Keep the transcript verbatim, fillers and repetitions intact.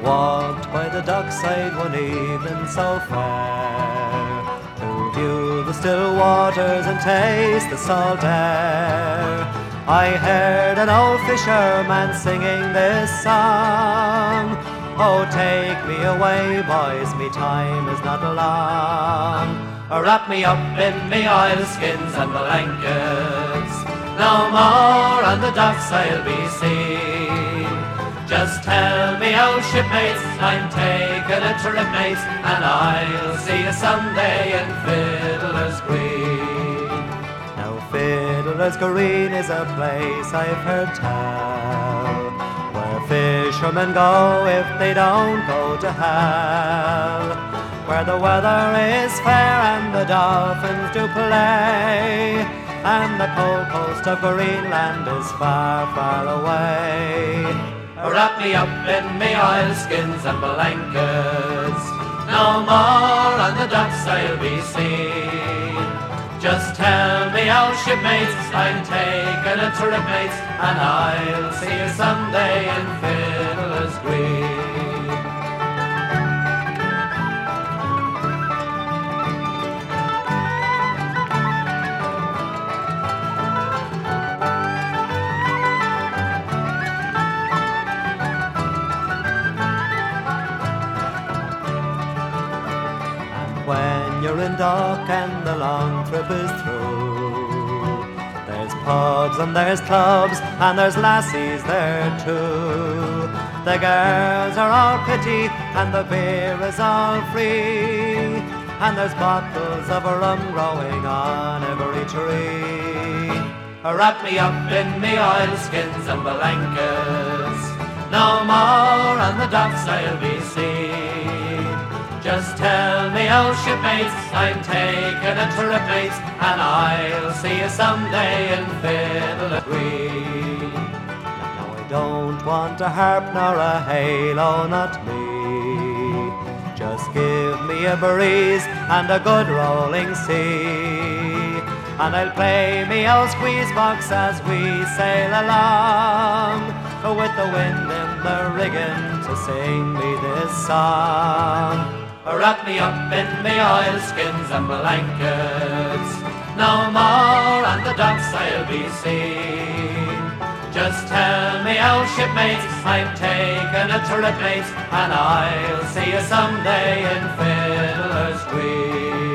walked by the dockside one evening so fair, to view the still waters and taste the salt air. I heard an old fisherman singing this song, oh, take me away, boys, me time is not long. Wrap me up in me oilskins and blankets, no more on the docks I'll be seen. Just tell me, old shipmates, I'm taking a trip, mates, and I'll see you someday in Fiddler's Green. Now Fiddler's Green is a place I've heard tell, where fishermen go if they don't go to hell, where the weather is fair and the dolphins do play, and the cold coast of Greenland is far, far away. Wrap me up in me oilskins and blankets, no more on the docks I'll be seen. Just tell me, old shipmates, I'm taking a trip, mates, and I'll see you someday in Fiddler's Green. When you're in dock and the long trip is through, there's pubs and there's clubs and there's lassies there too. The girls are all pretty and the beer is all free, and there's bottles of rum growing on every tree. Wrap me up in me oilskins and blankets, no more on the docks I'll be seen. Just tell me, old shipmates, I'm taking a trip, mates, and I'll see you someday in Fiddler's Green. Now I don't want a harp nor a halo, not me. Just give me a breeze and a good rolling sea, and I'll play me old squeeze box as we sail along, with the wind in the rigging to sing me this song. Wrap me up in me oilskins and blankets, no more on the docks I'll be seen. Just tell me, old shipmates, I'm taking a trip, mates, and I'll see you someday in Fiddler's Green.